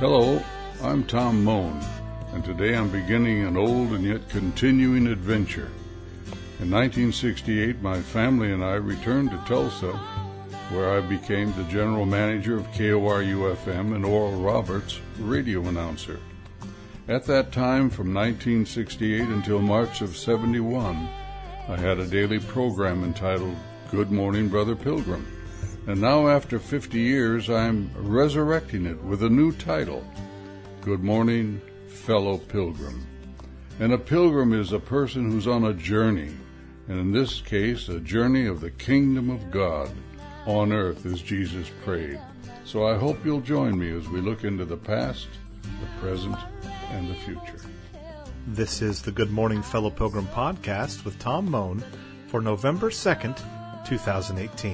Hello, I'm Tom Moan, and today I'm beginning an old and yet continuing adventure. In 1968, my family and I returned to Tulsa, where I became the general manager of KORU-FM and Oral Roberts, radio announcer. At that time, from 1968 until March of 71, I had a daily program entitled Good Morning, Brother Pilgrim. And now, after 50 years, I'm resurrecting it with a new title, Good Morning, Fellow Pilgrim. And a pilgrim is a person who's on a journey, and in this case, a journey of the kingdom of God on earth, as Jesus prayed. So I hope you'll join me as we look into the past, the present, and the future. This is the Good Morning, Fellow Pilgrim podcast with Tom Moan for November 2nd, 2018.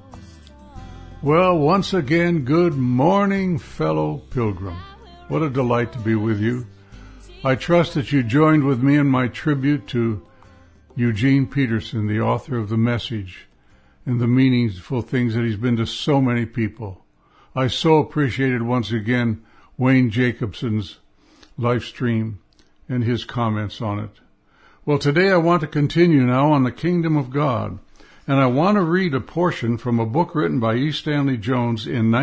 Well, once again, good morning, fellow pilgrim. What a delight to be with you. I trust that you joined with me in my tribute to Eugene Peterson, the author of The Message, and the meaningful things that he's been to so many people. I so appreciated once again Wayne Jacobson's live stream and his comments on it. Well, today I want to continue now on the kingdom of God. And I want to read a portion from a book written by E. Stanley Jones in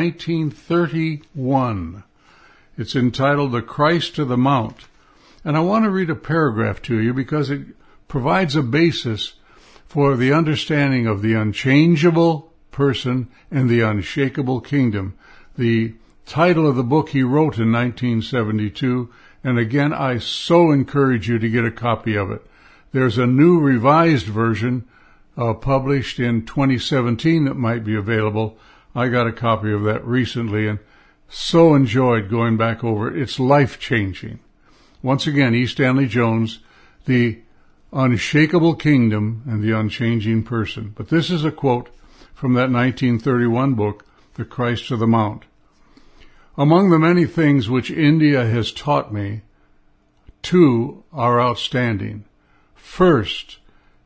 1931. It's entitled The Christ to the Mount. And I want to read a paragraph to you because it provides a basis for the understanding of the unchangeable person and the unshakable kingdom. The title of the book he wrote in 1972. And again, I so encourage you to get a copy of it. There's a new revised version published in 2017 that might be available. I got a copy of that recently and so enjoyed going back over it. It's life-changing. Once again, E. Stanley Jones, The Unshakable Kingdom and the Unchanging Person. But this is a quote from that 1931 book, The Christ to the Mount. Among the many things which India has taught me, two are outstanding. First,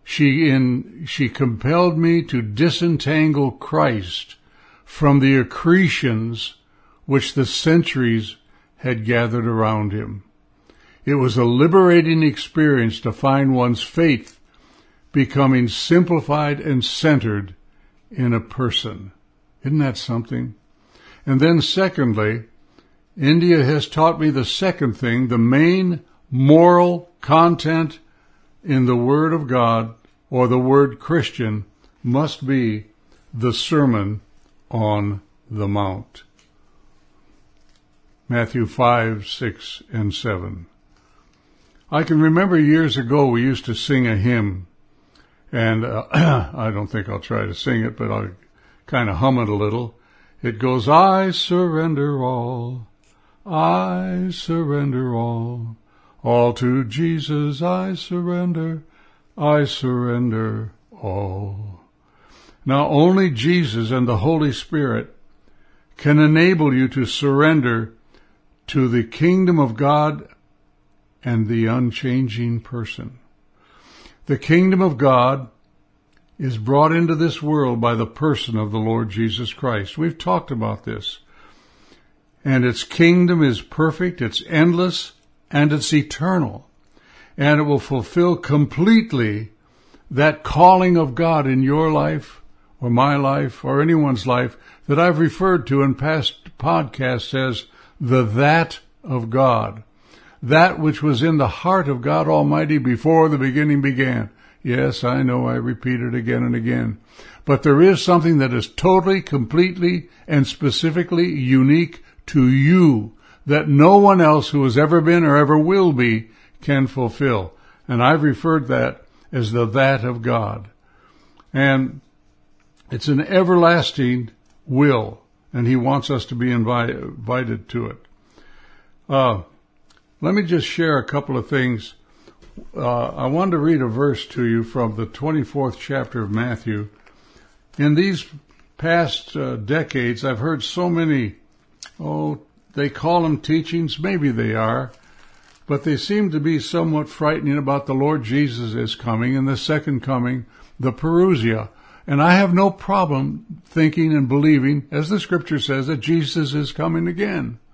she compelled me to disentangle Christ from the accretions which the centuries had gathered around him. It was a liberating experience to find one's faith becoming simplified and centered in a person. Isn't that something? And then secondly, India has taught me the second thing, the main moral content in the Word of God, or the word Christian, must be the Sermon on the Mount. Matthew 5, 6, and 7. I can remember years ago we used to sing a hymn, and I don't think I'll try to sing it, but I'll kind of hum it a little. It goes, I surrender all to Jesus I surrender all. Now only Jesus and the Holy Spirit can enable you to surrender to the kingdom of God and the unchanging person. The kingdom of God is brought into this world by the person of the Lord Jesus Christ. We've talked about this. And its kingdom is perfect, it's endless, and it's eternal. And it will fulfill completely that calling of God in your life, or my life, or anyone's life, that I've referred to in past podcasts as the that of God. That which was in the heart of God Almighty before the beginning began. Yes, I know I repeat it again and again. But there is something that is totally, completely, and specifically unique to you that no one else who has ever been or ever will be can fulfill. And I've referred that as the that of God. And it's an everlasting will, and he wants us to be invited to it. Let me just share a couple of things. I wanted to read a verse to you from the 24th chapter of Matthew. In these past decades, I've heard so many, they call them teachings, maybe they are, but they seem to be somewhat frightening about the Lord Jesus is coming and the second coming, the parousia. And I have no problem thinking and believing, as the scripture says, that Jesus is coming again.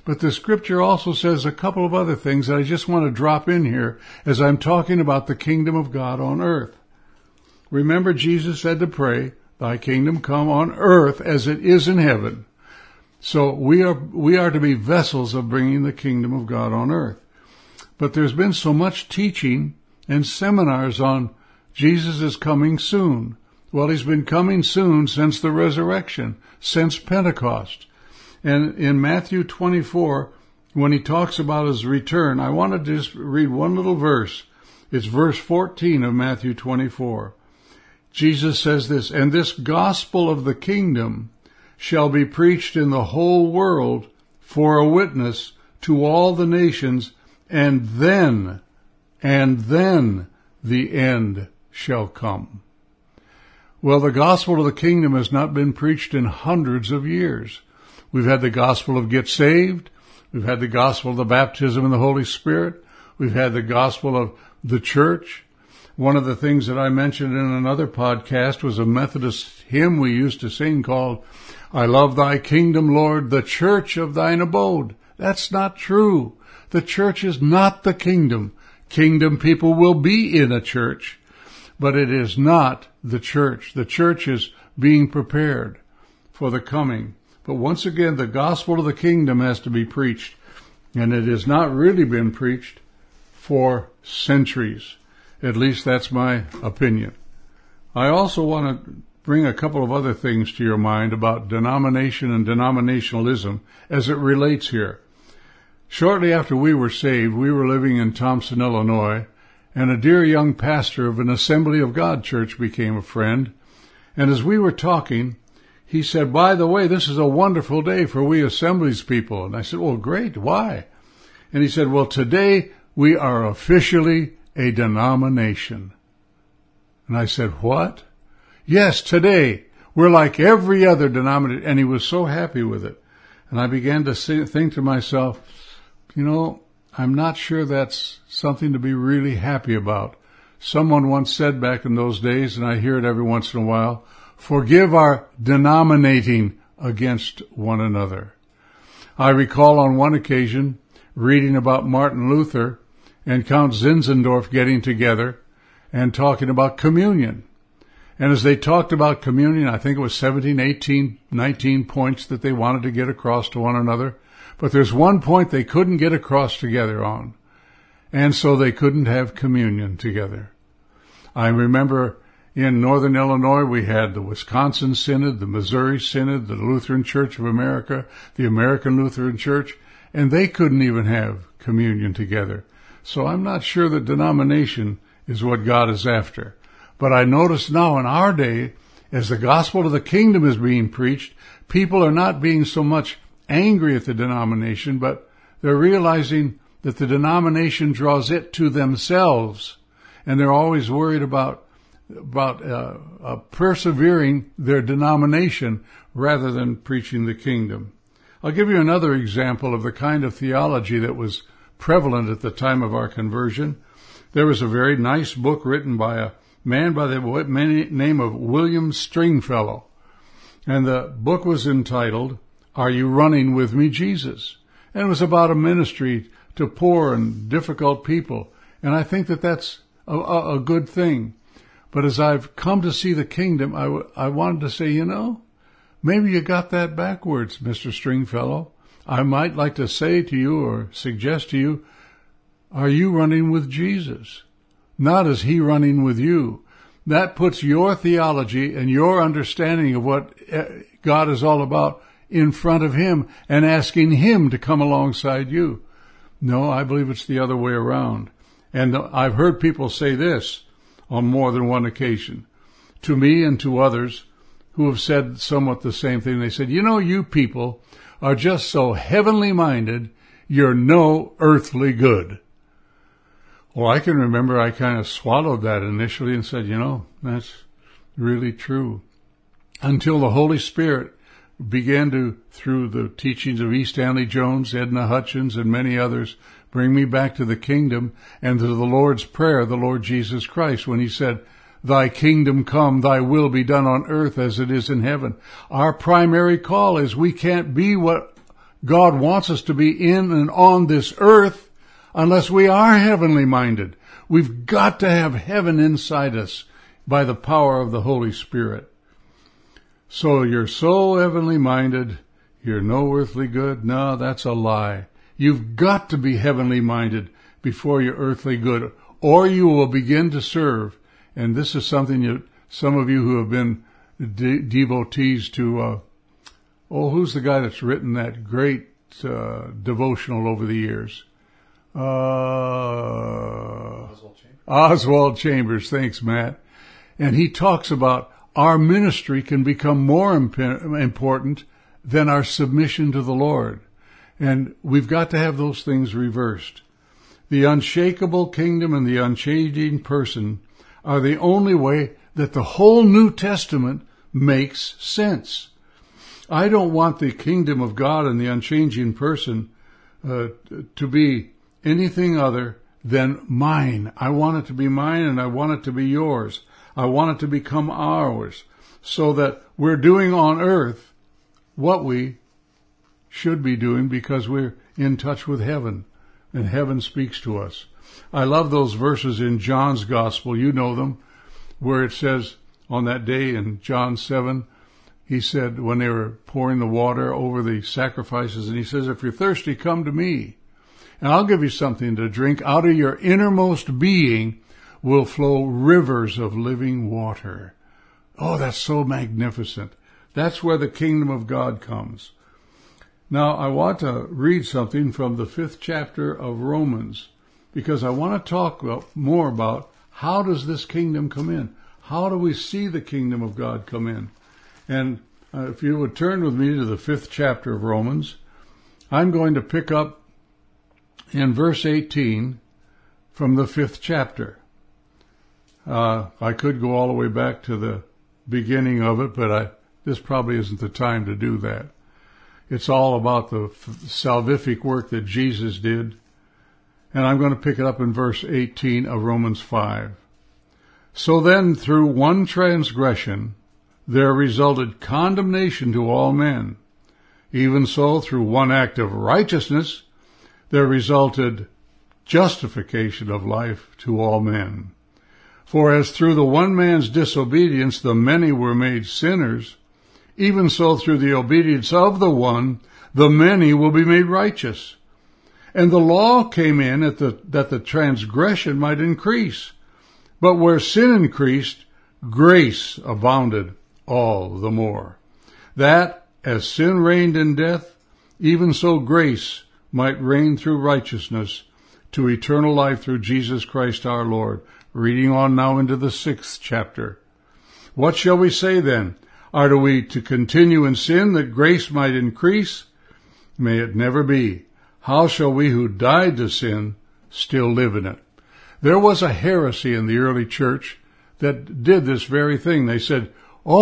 But the scripture also says a couple of other things that I just want to drop in here as I'm talking about the kingdom of God on earth. Remember, Jesus said to pray, thy kingdom come on earth as it is in heaven. So we are to be vessels of bringing the kingdom of God on earth. But there's been so much teaching and seminars on Jesus is coming soon. Well, he's been coming soon since the resurrection, since Pentecost. And in Matthew 24, when he talks about his return, I want to just read one little verse. It's verse 14 of Matthew 24. Jesus says this, and this gospel of the kingdom shall be preached in the whole world for a witness to all the nations, and then the end shall come. Well, the gospel of the kingdom has not been preached in hundreds of years. We've had the gospel of get saved. We've had the gospel of the baptism in the Holy Spirit. We've had the gospel of the church. One of the things that I mentioned in another podcast was a Methodist hymn we used to sing called, I love thy kingdom, Lord, the church of thine abode. That's not true. The church is not the kingdom. Kingdom people will be in a church, but it is not the church. The church is being prepared for the coming. But once again, the gospel of the kingdom has to be preached, and it has not really been preached for centuries. At least that's my opinion. I also want to bring a couple of other things to your mind about denomination and denominationalism as it relates here. Shortly after we were saved, we were living in Thompson, Illinois, and a dear young pastor of an Assembly of God church became a friend. And as we were talking, he said, by the way, this is a wonderful day for we Assemblies people. And I said, well, great. Why? And he said, well, today we are officially a denomination. And I said, what? Yes, today we're like every other denomination. And he was so happy with it. And I began to think to myself, you know, I'm not sure that's something to be really happy about. Someone once said back in those days, and I hear it every once in a while, forgive our denominating against one another. I recall on one occasion reading about Martin Luther and Count Zinzendorf getting together and talking about communion. And as they talked about communion, I think it was 17, 18, 19 points that they wanted to get across to one another. But there's one point they couldn't get across together on. And so they couldn't have communion together. I remember in Northern Illinois, we had the Wisconsin Synod, the Missouri Synod, the Lutheran Church of America, the American Lutheran Church, and they couldn't even have communion together. So I'm not sure that denomination is what God is after. But I notice now in our day, as the gospel of the kingdom is being preached, people are not being so much angry at the denomination, but they're realizing that the denomination draws it to themselves, and they're always worried about persevering their denomination rather than preaching the kingdom. I'll give you another example of the kind of theology that was prevalent at the time of our conversion. There was a very nice book written by a man by the name of William Stringfellow, and the book was entitled, Are You Running With Me, Jesus? And it was about a ministry to poor and difficult people, and I think that that's a good thing. But as I've come to see the kingdom, I wanted to say, you know, maybe you got that backwards, Mr. Stringfellow. I might like to say to you or suggest to you, are you running with Jesus? Not is he running with you. That puts your theology and your understanding of what God is all about in front of him and asking him to come alongside you. No, I believe it's the other way around. And I've heard people say this on more than one occasion to me and to others who have said somewhat the same thing. They said, you know, you people are just so heavenly minded, you're no earthly good. Well, I can remember I kind of swallowed that initially and said, you know, that's really true. Until the Holy Spirit began to, through the teachings of E. Stanley Jones, Edna Hutchins, and many others, bring me back to the kingdom and to the Lord's Prayer, the Lord Jesus Christ, when he said, Thy kingdom come, thy will be done on earth as it is in heaven. Our primary call is we can't be what God wants us to be in and on this earth unless we are heavenly minded. We've got to have heaven inside us by the power of the Holy Spirit. So you're so heavenly minded, you're no earthly good. No, that's a lie. You've got to be heavenly minded before you're earthly good, or you will begin to serve. And this is something some of you who have been devotees to, who's the guy that's written that great devotional over the years? Oswald Chambers. Thanks, Matt. And he talks about our ministry can become more important than our submission to the Lord. And we've got to have those things reversed. The unshakable kingdom and the unchanging person are the only way that the whole New Testament makes sense. I don't want the kingdom of God and the unchanging person to be anything other than mine. I want it to be mine, and I want it to be yours. I want it to become ours, so that we're doing on earth what we should be doing because we're in touch with heaven, and heaven speaks to us. I love those verses in John's Gospel. You know them, where it says on that day in John 7, he said when they were pouring the water over the sacrifices, and he says, if you're thirsty, come to me, and I'll give you something to drink. Out of your innermost being will flow rivers of living water. Oh, that's so magnificent. That's where the kingdom of God comes. Now, I want to read something from the 5th chapter of Romans, because I want to talk more about how does this kingdom come in? How do we see the kingdom of God come in? And if you would turn with me to the 5th chapter of Romans, I'm going to pick up in verse 18 from the 5th chapter. I could go all the way back to the beginning of it, but this probably isn't the time to do that. It's all about the salvific work that Jesus did. And I'm going to pick it up in verse 18 of Romans 5. So then, through one transgression, there resulted condemnation to all men. Even so, through one act of righteousness, there resulted justification of life to all men. For as through the one man's disobedience the many were made sinners, even so through the obedience of the one, the many will be made righteous. And the law came in that the transgression might increase. But where sin increased, grace abounded all the more. That, as sin reigned in death, even so grace might reign through righteousness to eternal life through Jesus Christ our Lord. Reading on now into the 6th chapter. What shall we say then? Are we to continue in sin that grace might increase? May it never be. How shall we who died to sin still live in it? There was a heresy in the early church that did this very thing. They said,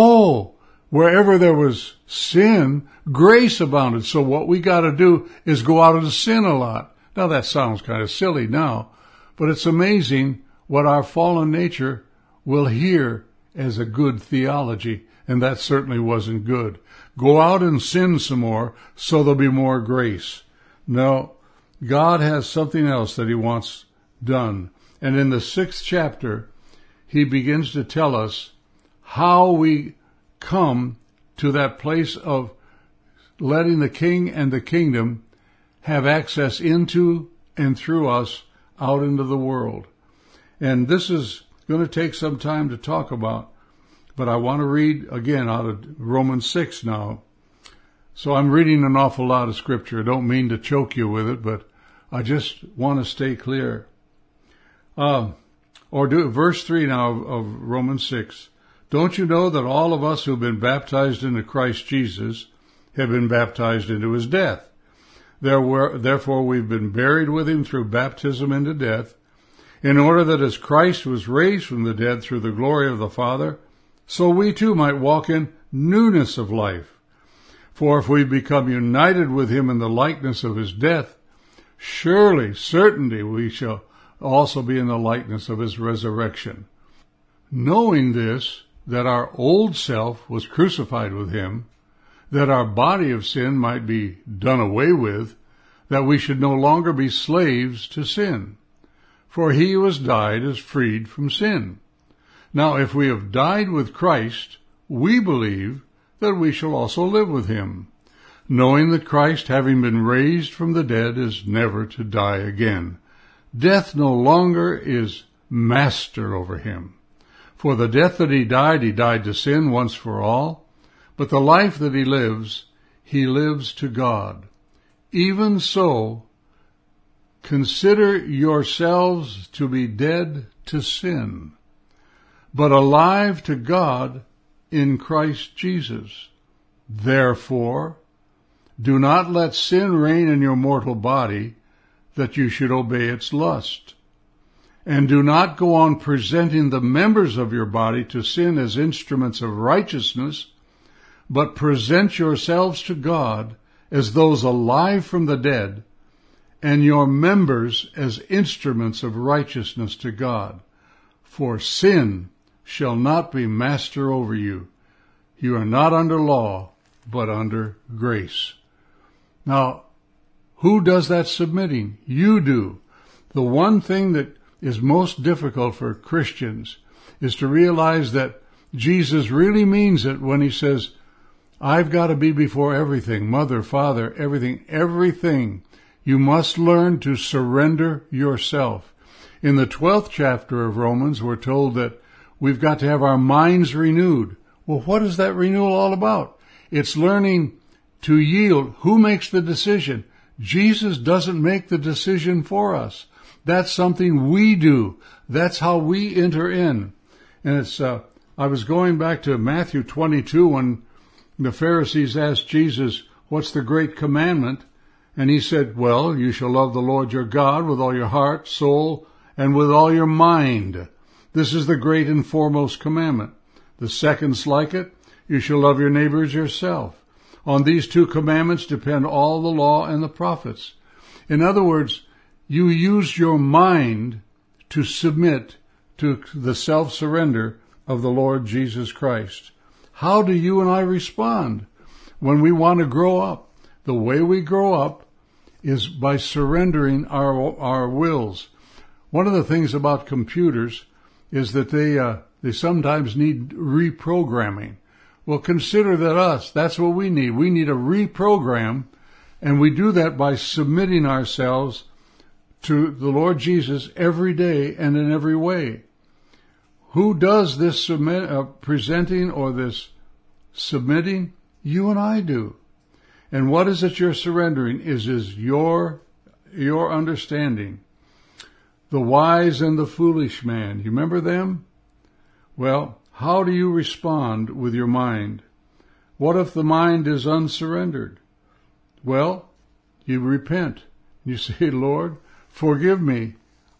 wherever there was sin, grace abounded. So what we got to do is go out and sin a lot. Now that sounds kind of silly now, but it's amazing what our fallen nature will hear as a good theology, and that certainly wasn't good. Go out and sin some more so there'll be more grace. No, God has something else that he wants done. And in the 6th chapter, he begins to tell us how we come to that place of letting the king and the kingdom have access into and through us out into the world. And this is going to take some time to talk about, but I want to read again out of Romans 6 now. So I'm reading an awful lot of scripture. I don't mean to choke you with it, but I just want to stay clear. Verse 3 now of Romans 6. Don't you know that all of us who've been baptized into Christ Jesus have been baptized into his death? Therefore we've been buried with him through baptism into death, in order that as Christ was raised from the dead through the glory of the Father, so we too might walk in newness of life. For if we become united with him in the likeness of his death, certainly we shall also be in the likeness of his resurrection. Knowing this, that our old self was crucified with him, that our body of sin might be done away with, that we should no longer be slaves to sin. For he who has died is freed from sin. Now, if we have died with Christ, we believe that we shall also live with him, knowing that Christ, having been raised from the dead, is never to die again. Death no longer is master over him. For the death that he died to sin once for all, but the life that he lives to God. Even so, consider yourselves to be dead to sin, but alive to God in Christ Jesus. Therefore, do not let sin reign in your mortal body, that you should obey its lust. And do not go on presenting the members of your body to sin as instruments of righteousness, but present yourselves to God as those alive from the dead, and your members as instruments of righteousness to God. For sin shall not be master over you. You are not under law, but under grace. Now, who does that submitting? You do. The one thing that is most difficult for Christians is to realize that Jesus really means it when he says, I've got to be before everything, mother, father, everything. You must learn to surrender yourself. In the 12th chapter of Romans, we're told that we've got to have our minds renewed. Well, what is that renewal all about? It's learning to yield. Who makes the decision? Jesus doesn't make the decision for us. That's something we do. That's how we enter in. And I was going back to Matthew 22 when the Pharisees asked Jesus, what's the great commandment? And he said, well, you shall love the Lord your God with all your heart, soul, and with all your mind. This is the great and foremost commandment. The second's like it. You shall love your neighbor as yourself. On these two commandments depend all the law and the prophets. In other words, you use your mind to submit to the self-surrender of the Lord Jesus Christ. How do you and I respond when we want to grow up? The way we grow up is by surrendering our wills. One of the things about computers is that they sometimes need reprogramming. Well, consider that's what we need. We need a reprogram, and we do that by submitting ourselves to the Lord Jesus every day and in every way. Who does this presenting or this submitting? You and I do. And what is it you're surrendering? Is your understanding. The wise and the foolish man. You remember them? Well, how do you respond with your mind? What if the mind is unsurrendered? Well, you repent. You say, Lord, forgive me.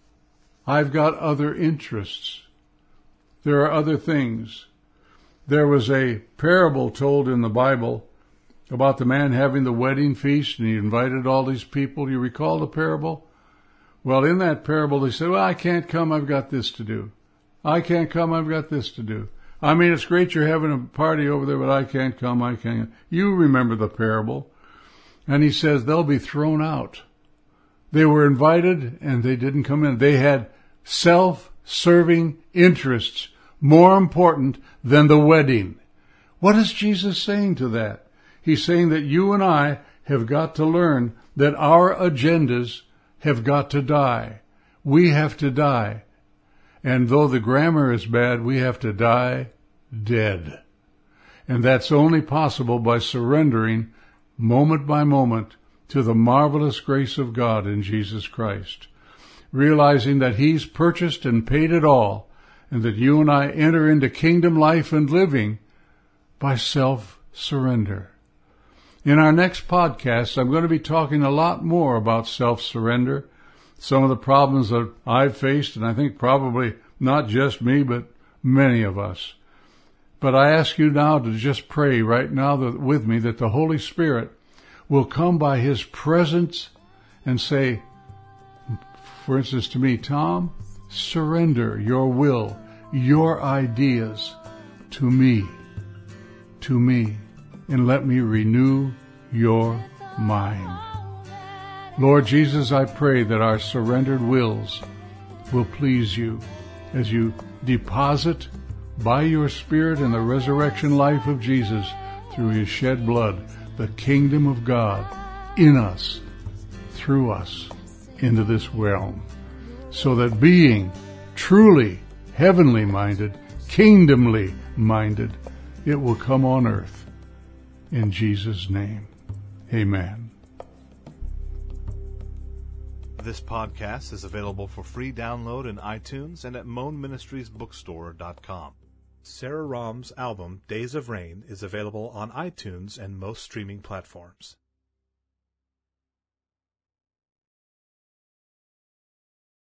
I've got other interests. There are other things. There was a parable told in the Bible about the man having the wedding feast, and he invited all these people. You recall the parable? Well, in that parable, they said, well, I can't come, I've got this to do. I can't come, I've got this to do. I mean, it's great you're having a party over there, but I can't come, I can't. You remember the parable. And he says they'll be thrown out. They were invited, and they didn't come in. They had self-serving interests more important than the wedding. What is Jesus saying to that? He's saying that you and I have got to learn that our agendas have got to die. We have to die. And though the grammar is bad, we have to die dead. And that's only possible by surrendering moment by moment to the marvelous grace of God in Jesus Christ, realizing that He's purchased and paid it all, and that you and I enter into kingdom life and living by self-surrender. In our next podcast, I'm going to be talking a lot more about self-surrender, some of the problems that I've faced, and I think probably not just me, but many of us. But I ask you now to just pray right now with me that the Holy Spirit will come by His presence and say, for instance to me, Tom, surrender your will, your ideas to me, and let me renew your mind. Lord Jesus, I pray that our surrendered wills will please you as you deposit by your Spirit and the resurrection life of Jesus through his shed blood the kingdom of God in us, through us, into this realm, so that being truly heavenly minded, kingdomly minded, it will come on earth. In Jesus' name, amen. This podcast is available for free download in iTunes and at moanministriesbookstore.com. Sarah Rahm's album, Days of Rain, is available on iTunes and most streaming platforms.